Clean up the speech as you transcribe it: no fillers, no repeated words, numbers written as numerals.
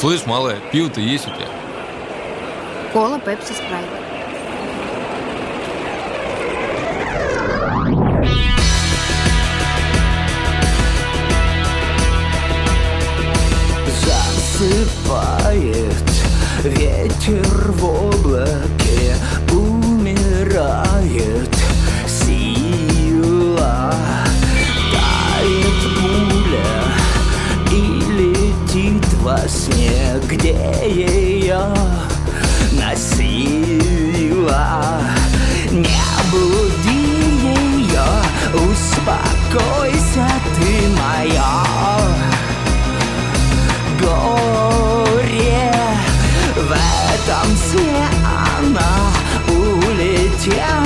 Слышь, малая, пиво-то есть у тебя? Кола, пепси, спрайт. Засыпает ветер в облаке, умирает сила, тает пуля и летит во сне, где ее носила. Не буди ее, успокойся ты, моя горе. В этом сне она улетела.